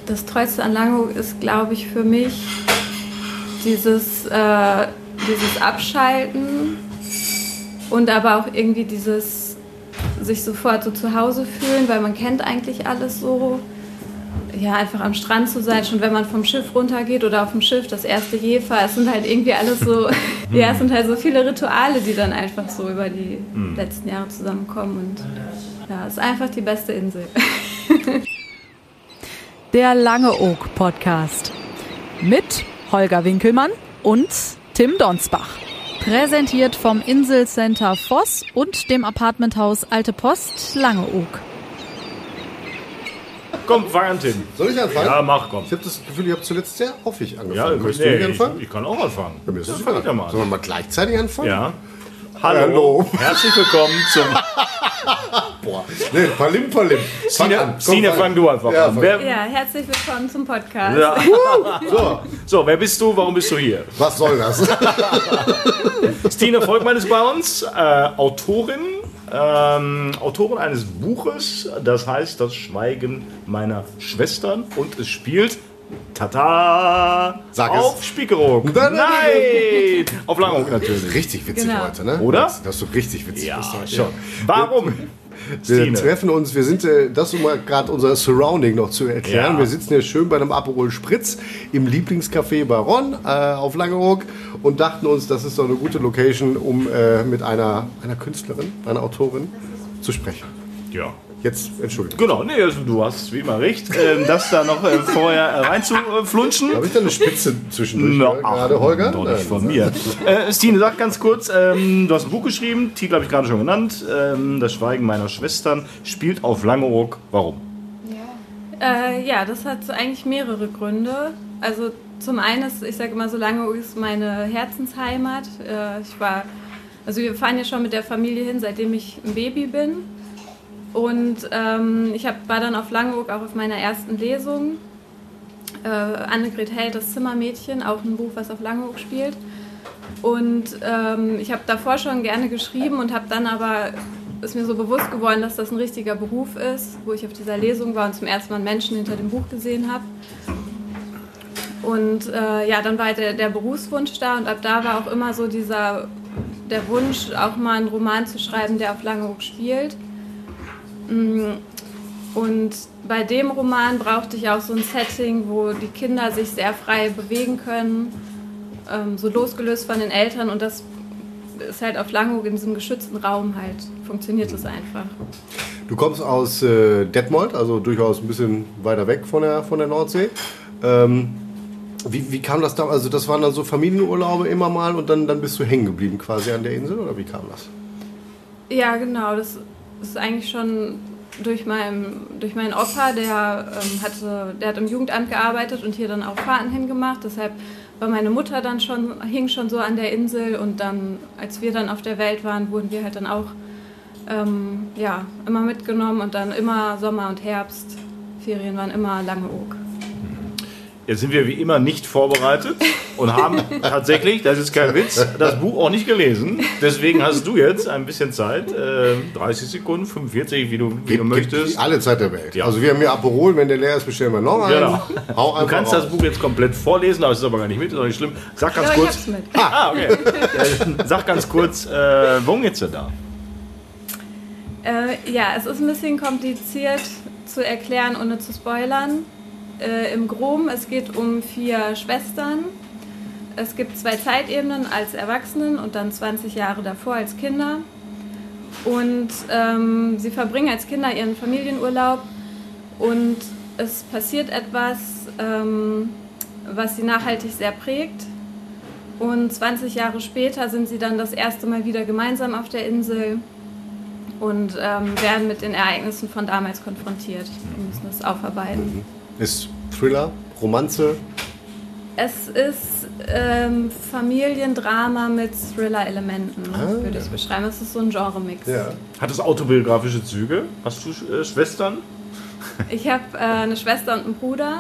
Das Tollste an Langeoog ist, glaube ich, für mich dieses Abschalten und aber auch irgendwie dieses sich sofort so zu Hause fühlen, weil man kennt eigentlich alles so. Ja, einfach am Strand zu sein, schon wenn man vom Schiff runtergeht oder auf dem Schiff, das erste Jefer, es sind halt irgendwie alles so, ja, es sind halt so viele Rituale, die dann einfach so über die letzten Jahre zusammenkommen und ja, es ist einfach die beste Insel. Der Langeoog-Podcast mit Holger Winkelmann und Tim Donsbach. Präsentiert vom Inselcenter Voss und dem Apartmenthaus Alte Post Langeoog. Komm, fang an, Tim. Soll ich anfangen? Ja, mach, komm. Ich habe das Gefühl, ich habe zuletzt sehr hoffig angefangen. Ja, Möchtest du nicht anfangen? Ich kann auch anfangen. Ja, mir ist das fang egal. ich ja mal an. Sollen wir mal gleichzeitig anfangen? Ja. Hallo. Herzlich willkommen zum... Boah, nee, Palim. Stine, fang du einfach an. Ja, herzlich willkommen zum Podcast. Ja. So, wer bist du? Warum bist du hier? Was soll das? Stine Volkmann ist bei uns, Autorin eines Buches, das heißt Das Schweigen meiner Schwestern, und es spielt Tata auf Spiekeroog. Nein! Auf Langeoog natürlich. Richtig witzig heute, ne? Oder? Das ist so richtig witzig. Ja, heute. schon. Warum? Wir treffen uns, wir sind, das um mal gerade unser Surrounding noch zu erklären. Ja. Wir sitzen hier schön bei einem Aperol Spritz im Lieblingscafé Baron auf Langeoog und dachten uns, das ist doch eine gute Location, um mit einer Künstlerin, einer Autorin zu sprechen. Ja. Jetzt, Entschuldigung. Genau, nee, also du hast wie immer recht, das da noch vorher reinzuflunschen. Habe ich da eine Spitze zwischendurch gerade, Holger? Doch nicht von mir. Stine, sag ganz kurz, du hast ein Buch geschrieben, Titel habe ich gerade schon genannt, Das Schweigen meiner Schwestern, spielt auf Langeoog. Warum? Ja, das hat eigentlich mehrere Gründe. Also zum einen ist, ich sage immer so, Langeoog ist meine Herzensheimat. Wir fahren ja schon mit der Familie hin, seitdem ich ein Baby bin. Und ich war dann auf Langeoog auch auf meiner ersten Lesung. Annegret Held, das Zimmermädchen, auch ein Buch, was auf Langeoog spielt. Und ich habe davor schon gerne geschrieben und habe dann aber, ist mir so bewusst geworden, dass das ein richtiger Beruf ist, wo ich auf dieser Lesung war und zum ersten Mal Menschen hinter dem Buch gesehen habe. Und dann war halt der Berufswunsch da und ab da war auch immer so der Wunsch, auch mal einen Roman zu schreiben, der auf Langeoog spielt. Und bei dem Roman brauchte ich auch so ein Setting, wo die Kinder sich sehr frei bewegen können, so losgelöst von den Eltern, und das ist halt auf Langeoog in diesem geschützten Raum halt, funktioniert das einfach. Du kommst aus Detmold, also durchaus ein bisschen weiter weg von der Nordsee. Wie kam das da? Also das waren dann so Familienurlaube immer mal und dann bist du hängen geblieben quasi an der Insel, oder wie kam das? Ja, genau, das ist eigentlich schon durch meinen Opa, der hat im Jugendamt gearbeitet und hier dann auch Fahrten hingemacht. Deshalb war meine Mutter hing schon so an der Insel, und dann, als wir dann auf der Welt waren, wurden wir halt dann auch immer mitgenommen, und dann immer Sommer und Herbst, Ferien waren immer Langeoog. Jetzt sind wir wie immer nicht vorbereitet und haben tatsächlich, das ist kein Witz, das Buch auch nicht gelesen. Deswegen hast du jetzt ein bisschen Zeit, 30 Sekunden, 45, wie du möchtest. Alle Zeit der Welt. Ja. Also wir haben hier Aperol, wenn der leer ist, bestellen wir noch einen. Genau. Hau einfach Du kannst raus. Das Buch jetzt komplett vorlesen, aber es ist aber gar nicht mit, ist auch nicht schlimm. Sag ganz kurz. Ich hab's mit. Okay. Sag ganz kurz, worum geht's denn da? Es ist ein bisschen kompliziert zu erklären, ohne zu spoilern. Im Groben, es geht um 4 Schwestern. Es gibt 2 Zeitebenen als Erwachsenen und dann 20 Jahre davor als Kinder. Und sie verbringen als Kinder ihren Familienurlaub, und es passiert etwas, was sie nachhaltig sehr prägt. Und 20 Jahre später sind sie dann das erste Mal wieder gemeinsam auf der Insel und werden mit den Ereignissen von damals konfrontiert und müssen das aufarbeiten. Ist Thriller, Romanze? Es ist Familiendrama mit Thriller-Elementen, würde ich es beschreiben. Es ist so ein Genre-Mix. Ja. Hat es autobiografische Züge? Hast du Schwestern? Ich habe eine Schwester und einen Bruder.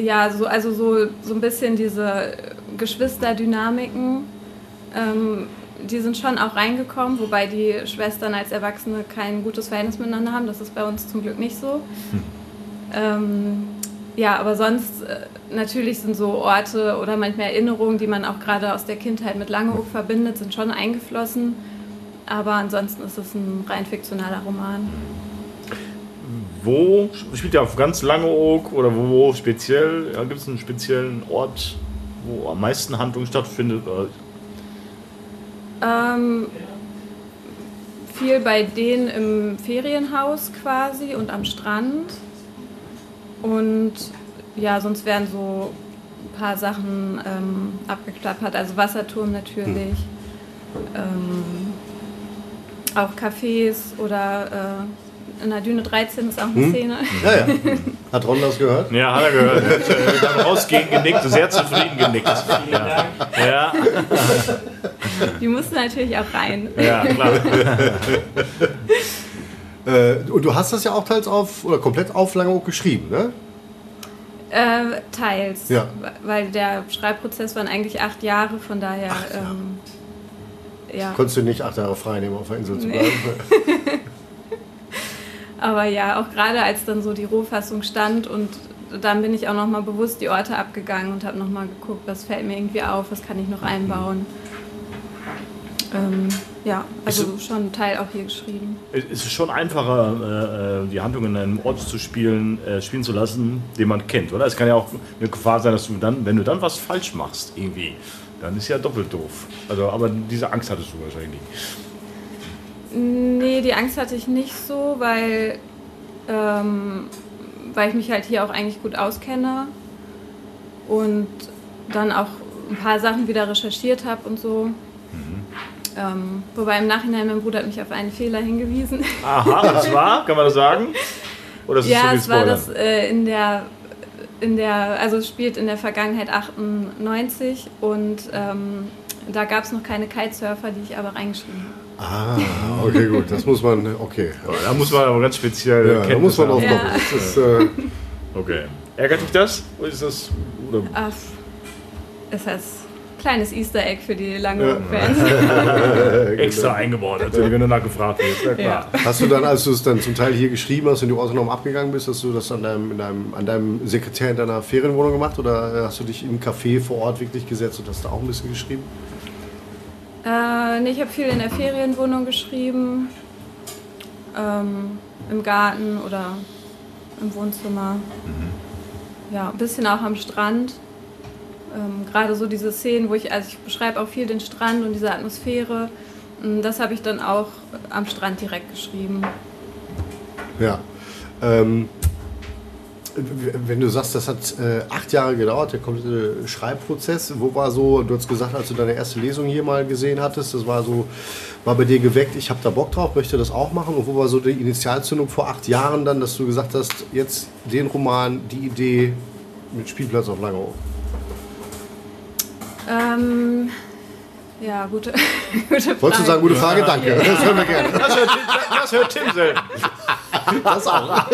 So ein bisschen diese Geschwisterdynamiken. die sind schon auch reingekommen, wobei die Schwestern als Erwachsene kein gutes Verhältnis miteinander haben. Das ist bei uns zum Glück nicht so. Ja, aber sonst natürlich sind so Orte oder manchmal Erinnerungen, die man auch gerade aus der Kindheit mit Langeoog verbindet, sind schon eingeflossen. Aber ansonsten ist es ein rein fiktionaler Roman. Wo spielt ihr auf ganz Langeoog oder wo speziell? Ja, gibt es einen speziellen Ort, wo am meisten Handlung stattfindet? Viel bei denen im Ferienhaus quasi und am Strand. Und ja, sonst werden so ein paar Sachen abgeklappert. Also Wasserturm natürlich. Auch Cafés oder in der Düne 13 ist auch eine Szene. Ja. Hat Ron das gehört? Ja, hat er gehört. Er hat rausgehen genickt, sehr zufrieden genickt. Ja. Die mussten natürlich auch rein. Ja, klar. Und du hast das ja auch teils komplett auf Langeoog geschrieben, ne? Teils. Ja. Weil der Schreibprozess waren eigentlich 8 Jahre, von daher. Ja. Konntest du nicht 8 Jahre frei nehmen, auf der Insel zu bleiben? Aber ja, auch gerade als dann so die Rohfassung stand und dann bin ich auch nochmal bewusst die Orte abgegangen und habe nochmal geguckt, was fällt mir irgendwie auf, was kann ich noch einbauen. Ja, also schon einen Teil auch hier geschrieben. Es ist schon einfacher, die Handlung in einem Ort spielen zu lassen, den man kennt, oder? Es kann ja auch eine Gefahr sein, dass du dann, wenn du dann was falsch machst, irgendwie, dann ist ja doppelt doof. Also, aber diese Angst hattest du wahrscheinlich nicht. Nee, die Angst hatte ich nicht so, weil ich mich halt hier auch eigentlich gut auskenne und dann auch ein paar Sachen wieder recherchiert habe und so. Wobei im Nachhinein, mein Bruder hat mich auf einen Fehler hingewiesen. Aha, das war? Kann man das sagen? Oder ist ja, es so es war das also es spielt in der Vergangenheit 98 und da gab es noch keine Kitesurfer, die ich aber reingeschrieben habe. Ah, okay, gut, das muss man, okay. Da muss man aber ganz speziell da muss man aufkommen. Ja. Okay. Ärgert dich das? Oder ist das... Oder? Ach, ist das kleines Easter Egg für die Langeoog-Fans. Extra eingebaut, natürlich, wenn du nachgefragt wirst. Ja, klar. Ja. Hast du dann, als du es dann zum Teil hier geschrieben hast und die Orte nochmal abgegangen bist, hast du das an deinem Sekretär in deiner Ferienwohnung gemacht oder hast du dich im Café vor Ort wirklich gesetzt und hast da auch ein bisschen geschrieben? Nee, ich habe viel in der Ferienwohnung geschrieben, im Garten oder im Wohnzimmer. Ja, ein bisschen auch am Strand. Gerade so diese Szenen, wo ich beschreibe auch viel den Strand und diese Atmosphäre. Das habe ich dann auch am Strand direkt geschrieben. Ja. Wenn du sagst, das hat 8 Jahre gedauert, der komplette Schreibprozess, wo war so, du hast gesagt, als du deine erste Lesung hier mal gesehen hattest, das war bei dir geweckt, ich habe da Bock drauf, möchte das auch machen, und wo war so die Initialzündung vor 8 Jahren dann, dass du gesagt hast, jetzt den Roman, die Idee mit Spielplatz auf Langeoog? Ja, gute Frage. Wolltest du sagen, gute Frage? Danke, Ja. das hören wir gerne. Das hört Tim selten. Das auch.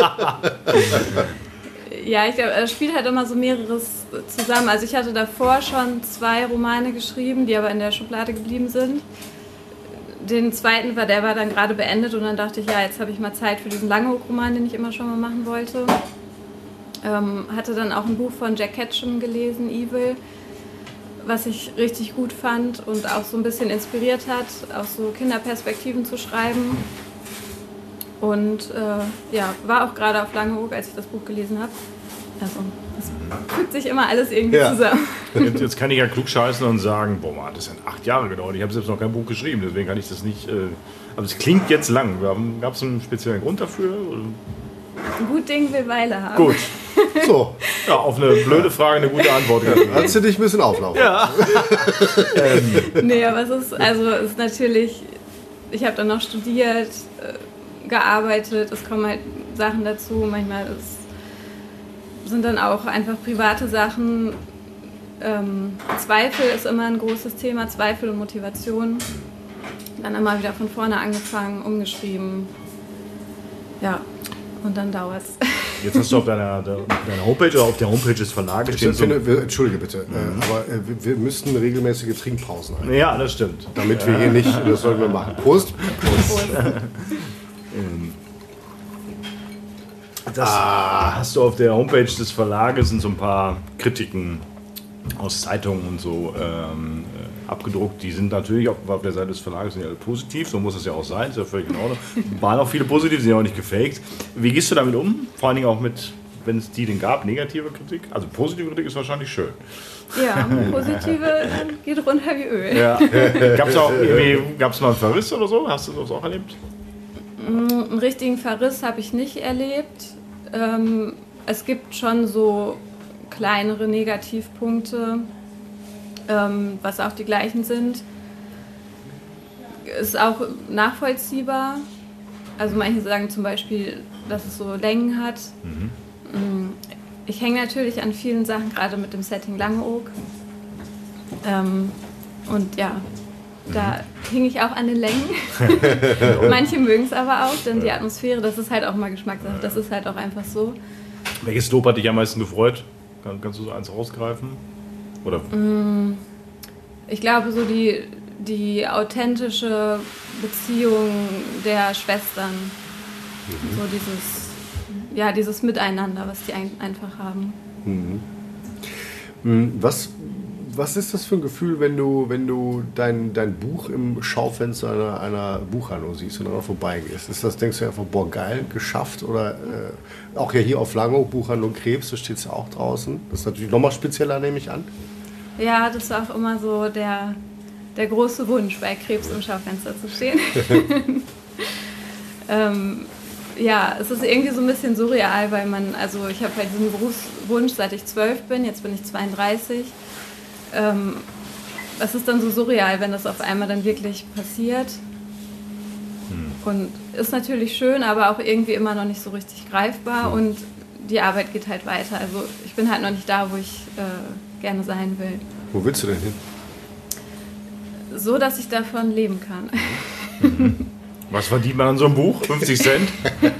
Ja, ich glaube, es spielt halt immer so mehreres zusammen. Also ich hatte davor schon 2 Romane geschrieben, die aber in der Schublade geblieben sind. Den zweiten der war dann gerade beendet und dann dachte ich, ja, jetzt habe ich mal Zeit für diesen Langeoog-Roman, den ich immer schon mal machen wollte. Hatte dann auch ein Buch von Jack Ketchum gelesen, Evil, was ich richtig gut fand und auch so ein bisschen inspiriert hat, aus so Kinderperspektiven zu schreiben. Und ja, war auch gerade auf Langeoog, als ich das Buch gelesen habe. Also, es fügt sich immer alles irgendwie zusammen. Jetzt kann ich ja klugscheißen und sagen, boah, Mann, das hat 8 Jahre gedauert. Ich habe selbst noch kein Buch geschrieben, deswegen kann ich das nicht... aber es klingt jetzt lang. Gab es einen speziellen Grund dafür? Ein gut Ding will Weile haben. Gut. So. Ja, auf eine blöde Frage eine gute Antwort. Hast du dich ein bisschen auflaufen? Ja. Nee, aber es ist natürlich... Ich habe dann noch studiert, gearbeitet, es kommen halt Sachen dazu, manchmal sind dann auch einfach private Sachen. Zweifel ist immer ein großes Thema, Zweifel und Motivation. Dann immer wieder von vorne angefangen, umgeschrieben. Ja. und dann dauert es. Jetzt hast du auf deiner Homepage oder auf der Homepage des Verlages stehen so... Entschuldige bitte, aber wir müssten regelmäßige Trinkpausen ein. Ja, das stimmt. Damit wir hier nicht, das sollten wir machen. Prost. Das hast du auf der Homepage des Verlages, sind so ein paar Kritiken aus Zeitungen und so abgedruckt. Die sind natürlich auch auf der Seite des Verlages sind ja alle positiv, so muss es ja auch sein, ist ja völlig in Ordnung. Waren auch viele positiv, sind ja auch nicht gefaked. Wie gehst du damit um? Vor allen Dingen auch mit, wenn es die denn gab, negative Kritik? Also positive Kritik ist wahrscheinlich schön. Ja, positive geht runter wie Öl. Ja. Gab es mal einen Verriss oder so? Hast du das auch erlebt? Einen richtigen Verriss habe ich nicht erlebt. Es gibt schon so kleinere Negativpunkte, was auch die gleichen sind. Ist auch nachvollziehbar. Also manche sagen zum Beispiel, dass es so Längen hat. Ich hänge natürlich an vielen Sachen, gerade mit dem Setting Langeoog. Und ja, da hing ich auch an den Längen. Manche mögen es aber auch, denn die Atmosphäre, das ist halt auch mal Geschmackssache. Das ist halt auch einfach so. Welches Lob hat dich am meisten gefreut? Kannst du so eins rausgreifen? Oder? Ich glaube, so die authentische Beziehung der Schwestern. So dieses Miteinander, was die einfach haben. Was ist das für ein Gefühl, wenn du dein Buch im Schaufenster einer Buchhandlung siehst und daran vorbeigehst? Denkst du einfach, boah, geil, geschafft? Oder auch ja hier auf Langeoog, Buchhandlung Krebs, da steht es ja auch draußen. Das ist natürlich nochmal spezieller, nehme ich an. Ja, das war auch immer so der große Wunsch, bei Krebs im Schaufenster zu stehen. Ja, es ist irgendwie so ein bisschen surreal, weil ich habe halt diesen Berufswunsch, seit ich 12 bin, jetzt bin ich 32. Es ist dann so surreal, wenn das auf einmal dann wirklich passiert. Und ist natürlich schön, aber auch irgendwie immer noch nicht so richtig greifbar und die Arbeit geht halt weiter. Also ich bin halt noch nicht da, wo ich gerne sein will. Wo willst du denn hin? So, dass ich davon leben kann. Was verdient man an so einem Buch? 50 Cent?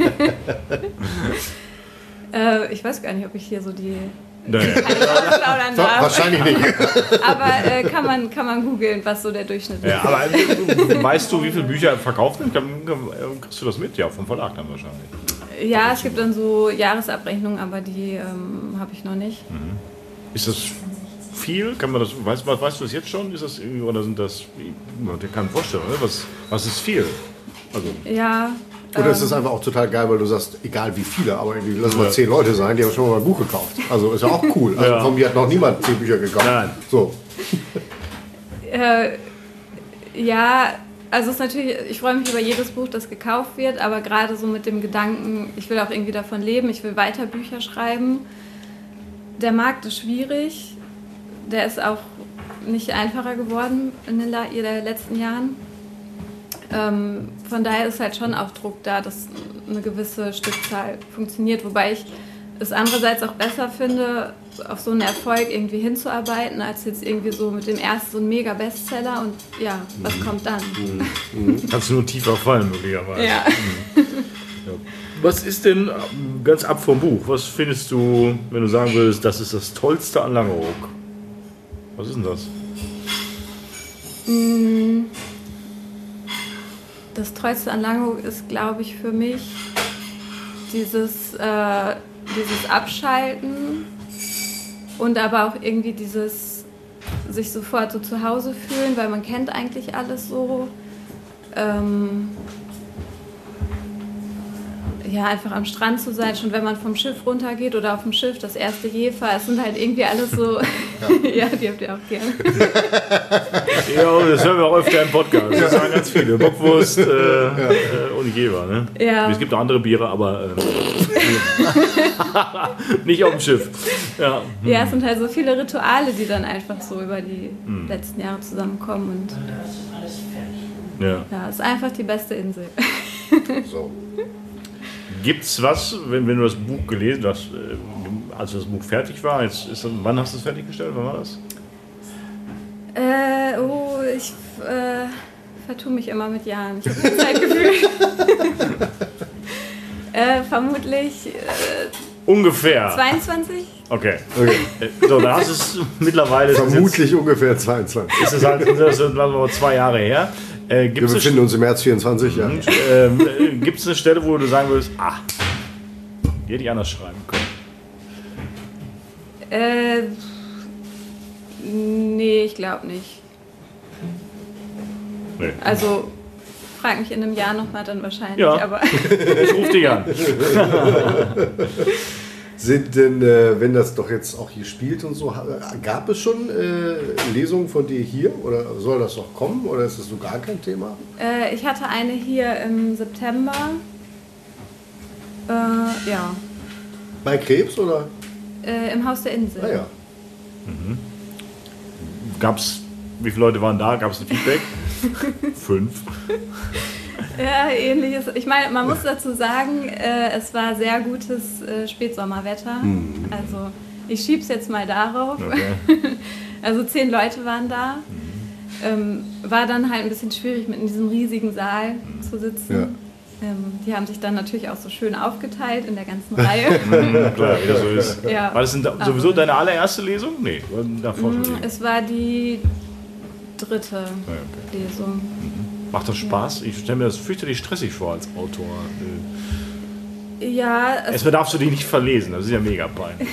Ich weiß gar nicht, ob ich hier so die... Wahrscheinlich nicht. Aber kann man googeln, was so der Durchschnitt ist. Ja, aber weißt du, wie viele Bücher verkauft werden? Kriegst du das mit? Ja, vom Verlag dann wahrscheinlich. Ja, es gibt dann so Jahresabrechnungen, aber die habe ich noch nicht. Ist das viel? Weißt du das jetzt schon? Ist das irgendwie, oder sind das, man kann sich vorstellen, oder? Was ist viel? Also, ja. Oder ist es einfach auch total geil, weil du sagst, egal wie viele, aber irgendwie lass mal 10 Leute sein, die haben schon mal ein Buch gekauft. Also ist ja auch cool. Also von mir hat noch niemand 10 Bücher gekauft. Nein. So. Ja, also es ist natürlich, ich freue mich über jedes Buch, das gekauft wird, aber gerade so mit dem Gedanken, ich will auch irgendwie davon leben, ich will weiter Bücher schreiben. Der Markt ist schwierig, der ist auch nicht einfacher geworden in den letzten Jahren. Von daher ist halt schon auch Druck da, dass eine gewisse Stückzahl funktioniert, wobei ich es andererseits auch besser finde, auf so einen Erfolg irgendwie hinzuarbeiten, als jetzt irgendwie so mit dem ersten so ein Mega-Bestseller und ja, was kommt dann? Kannst du nur tiefer fallen, möglicherweise. Ja. Was ist denn, ganz ab vom Buch, was findest du, wenn du sagen würdest, das ist das Tollste an Langeoog? Was ist denn das? Das Tollste an Langeoog ist, glaube ich, für mich dieses Abschalten und aber auch irgendwie dieses sich sofort so zu Hause fühlen, weil man kennt eigentlich alles so. Ja, einfach am Strand zu sein, schon wenn man vom Schiff runtergeht oder auf dem Schiff, das erste Jefer, es sind halt irgendwie alles so, ja, die habt ihr auch gern. Ja, das hören wir auch öfter im Podcast, das sagen ganz viele, Bockwurst und Jefer, ne? Ja. Es gibt auch andere Biere, aber nicht auf dem Schiff. Ja. Ja, es sind halt so viele Rituale, die dann einfach so über die letzten Jahre zusammenkommen und ja, es ist einfach die beste Insel. So. Gibt's was, wenn du das Buch gelesen hast, als das Buch fertig war, wann hast du es fertiggestellt, wann war das? Ich vertue mich immer mit Jahren, ich habe kein Zeitgefühl. Vermutlich Ungefähr. 22. Okay. So, dann hast du es mittlerweile. Vermutlich ungefähr 22. Ist es halt, das sind 2 Jahre her. Wir befinden uns im März 24, ja. Gibt es eine Stelle, wo du sagen würdest, die hätte ich anders schreiben können? Nee, ich glaube nicht. Nee. Also, frag mich in einem Jahr nochmal dann wahrscheinlich. Ja. Aber Ich rufe dich an. Sind denn, wenn das doch jetzt auch hier spielt und so, gab es schon Lesungen von dir hier? Oder soll das noch kommen? Oder ist das so gar kein Thema? ich hatte eine hier im September. Ja. Bei Krebs oder? Im Haus der Insel. Ah ja. Wie viele Leute waren da? Gab es ein Feedback? 5. Ja, ähnliches. Ich meine, man muss dazu sagen, es war sehr gutes Spätsommerwetter. Also ich schieb's jetzt mal darauf. Okay. Also 10 Leute waren da. War dann halt ein bisschen schwierig, mit in diesem riesigen Saal zu sitzen. Ja. Die haben sich dann natürlich auch so schön aufgeteilt in der ganzen Reihe. Klar, wie das so ist. Ja. War das denn sowieso deine allererste Lesung? Nee, davor schon. Es war die 3. Okay. Lesung. Macht das Spaß? Ich stelle mir das fürchterlich stressig vor als Autor. Ja, Erstmal darfst du die nicht verlesen, das ist ja mega peinlich.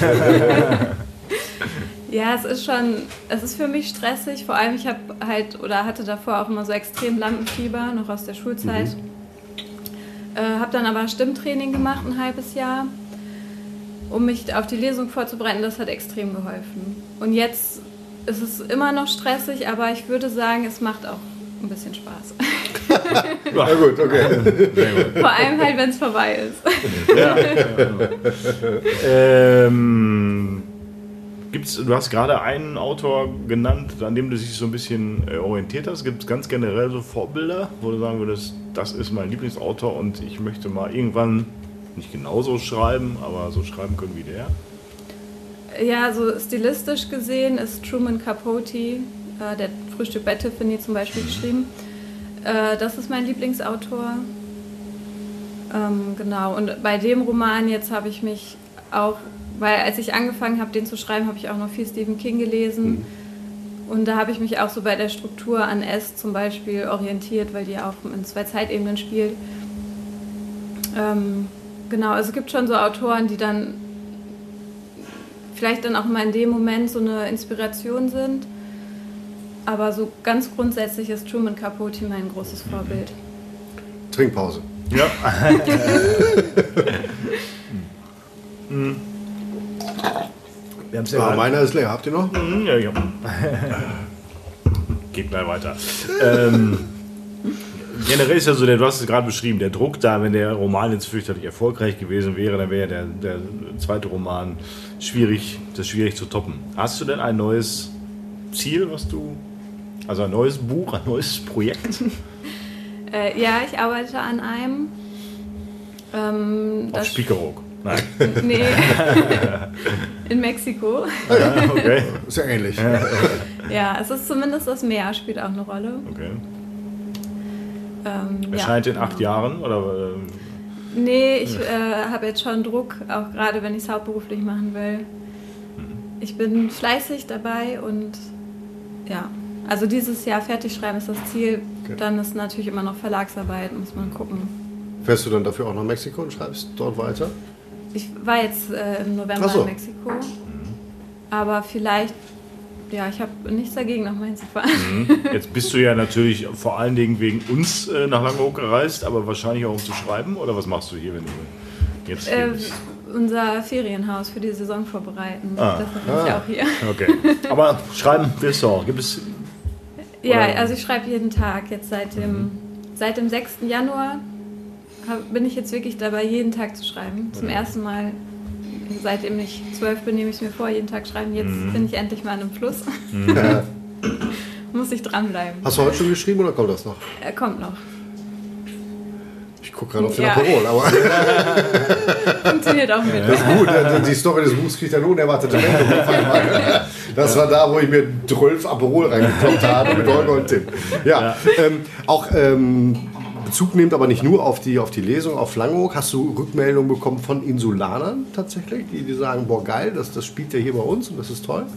ja, es ist für mich stressig. Vor allem, ich hatte davor auch immer so extrem Lampenfieber, noch aus der Schulzeit. Habe dann aber Stimmtraining gemacht, ein halbes Jahr, um mich auf die Lesung vorzubereiten. Das hat extrem geholfen. Und jetzt ist es immer noch stressig, aber ich würde sagen, es macht auch ein bisschen Spaß. Na gut, okay. Sehr gut. Vor allem halt, wenn es vorbei ist. Ja. Du hast gerade einen Autor genannt, an dem du dich so ein bisschen orientiert hast. Gibt es ganz generell so Vorbilder, wo du sagen würdest, das ist mein Lieblingsautor und ich möchte mal irgendwann nicht genauso schreiben, aber so schreiben können wie der? Ja, so stilistisch gesehen ist Truman Capote, der Frühstück bei Tiffany zum Beispiel geschrieben. Das ist mein Lieblingsautor. Genau, und bei dem Roman jetzt habe ich mich auch, weil als ich angefangen habe, den zu schreiben, habe ich auch noch viel Stephen King gelesen. Und da habe ich mich auch so bei der Struktur an S zum Beispiel orientiert, weil die auch in 2 Zeitebenen spielt. Genau, also es gibt schon so Autoren, die dann vielleicht dann auch mal in dem Moment so eine Inspiration sind. Aber so ganz grundsätzlich ist Truman Capote mein großes Vorbild. Trinkpause. Ja. Wir haben's ja Meiner ist leer. Habt ihr noch? Ja. Geht gleich weiter. Generell ist ja so, du hast es gerade beschrieben, der Druck da, wenn der Roman jetzt fürchterlich erfolgreich gewesen wäre, dann wäre der zweite Roman schwierig zu toppen. Hast du denn ein neues Ziel, also ein neues Buch, ein neues Projekt? Ja, ich arbeite an einem. Auf Spiekeroog? Nein. Nee, in Mexiko. Ja, okay. Ist ja ähnlich. Ja, es ist zumindest das Meer, spielt auch eine Rolle. Okay. Erscheint in 8 Jahren? Oder? Nee, ich habe jetzt schon Druck, auch gerade wenn ich es hauptberuflich machen will. Ich bin fleißig dabei und ja, also dieses Jahr fertig schreiben ist das Ziel. Okay. Dann ist natürlich immer noch Verlagsarbeit, muss man gucken. Fährst du dann dafür auch nach Mexiko und schreibst dort weiter? Ich war jetzt im November in Mexiko, aber vielleicht, ja, ich habe nichts dagegen, nach Mainz zu fahren. Jetzt bist du ja natürlich vor allen Dingen wegen uns nach Langeoog gereist, aber wahrscheinlich auch um zu schreiben, oder was machst du hier, wenn du jetzt hier bist? Unser Ferienhaus für die Saison vorbereiten, deshalb bin ich auch hier. Okay, aber schreiben wirst du auch, gibt es... Ja, also ich schreibe jeden Tag, jetzt seit dem 6. Januar bin ich jetzt wirklich dabei, jeden Tag zu schreiben. Zum ersten Mal, seitdem ich 12 bin, nehme ich mir vor, jeden Tag schreiben. Jetzt bin ich endlich mal an einem Fluss. Muss ich dranbleiben. Hast du heute schon geschrieben oder kommt das noch? Kommt noch. Ich gucke gerade auf den Aperol, aber... Funktioniert auch mit. Das ist gut, die Story des Buchs kriegt eine unerwartete Wendung auf einmal. Das war da, wo ich mir 12 Aperol reingekloppt habe mit Holger und Tim. Ja. Auch Bezug nehmt, aber nicht nur auf die Lesung auf Langeoog. Hast du Rückmeldungen bekommen von Insulanern tatsächlich, die sagen, boah geil, das spielt ja hier bei uns und das ist toll?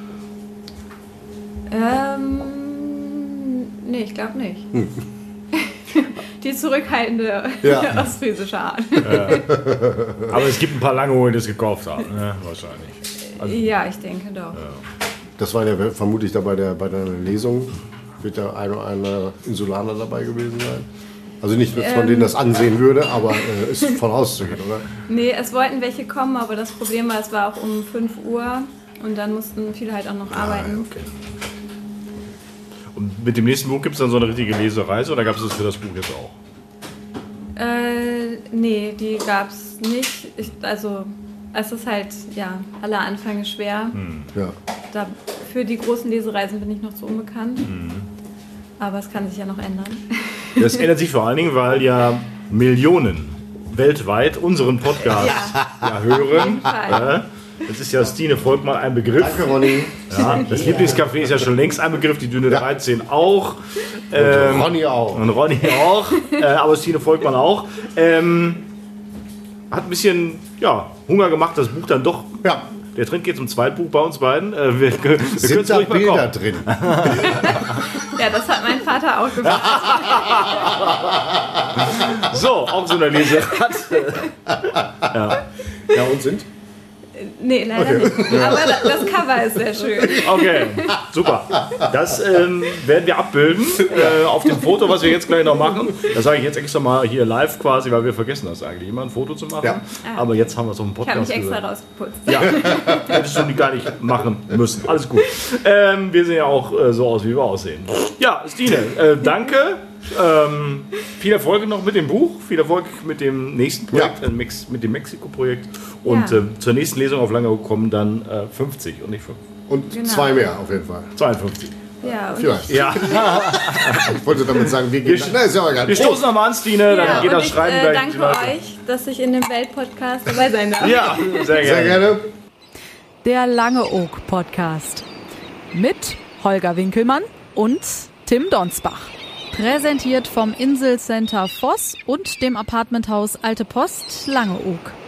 Nee, ich glaube nicht. Die zurückhaltende ostfriesische Art. Ja. Aber es gibt ein paar Langeoog, die es gekauft haben, ne? Wahrscheinlich. Also, ja, ich denke doch. Ja. Das war ja vermutlich da bei deiner Lesung. Wird da einer Insulaner dabei gewesen sein? Also nicht, dass man denen das ansehen würde, aber ist von auszugehen, oder? Nee, es wollten welche kommen, aber das Problem war, es war auch um 5 Uhr und dann mussten viele halt auch noch arbeiten. Okay. Und mit dem nächsten Buch gibt es dann so eine richtige Lesereise oder gab es das für das Buch jetzt auch? Nee, die gab es nicht. Also es ist halt, aller Anfang ist schwer. Ja. Für die großen Lesereisen bin ich noch zu unbekannt. Aber es kann sich ja noch ändern. Das ändert sich vor allen Dingen, weil ja Millionen weltweit unseren Podcast hören. Das ist ja Stine Volkmann ein Begriff. Danke, Ronny. Ja, das Lieblingscafé ist ja schon längst ein Begriff, die Dünne 13 auch. Und Ronny auch. Und Ronny auch, aber Stine Volkmann auch. Hat ein bisschen Hunger gemacht, das Buch dann doch. Ja. Der Trend geht zum Zweitbuch bei uns beiden. Wir sind da Bilder drin? Ja, das hat mein Vater auch gemacht. So, auch so eine Leserat. Ja, und sind? Nee, leider nicht. Aber das Cover ist sehr schön. Okay, super. Das werden wir abbilden auf dem Foto, was wir jetzt gleich noch machen. Das sage ich jetzt extra mal hier live quasi, weil wir vergessen das eigentlich immer, ein Foto zu machen. Ja. Aber jetzt haben wir es auf dem Podcast. Ich habe mich extra rausgeputzt. Ja, hättest du die gar nicht machen müssen. Alles gut. Wir sehen ja auch so aus, wie wir aussehen. Ja, Stine, danke. Viel Erfolg noch mit dem Buch, viel Erfolg mit dem nächsten Projekt, mit dem Mexiko-Projekt. Und zur nächsten Lesung auf Langeoog kommen dann 50 und nicht 5. Und 2 mehr auf jeden Fall. 52. Ja, vielleicht. Ja. Ich wollte damit sagen, wir gehen. Wir stoßen nochmal an, Stine, dann geht das Schreiben gleich. Danke euch, dass ich in dem Welt-Podcast dabei sein darf. Ja, sehr gerne. Sehr gerne. Der Langeoog Podcast mit Holger Winkelmann und Tim Donsbach. Präsentiert vom Inselcenter Voss und dem Apartmenthaus Alte Post Langeoog.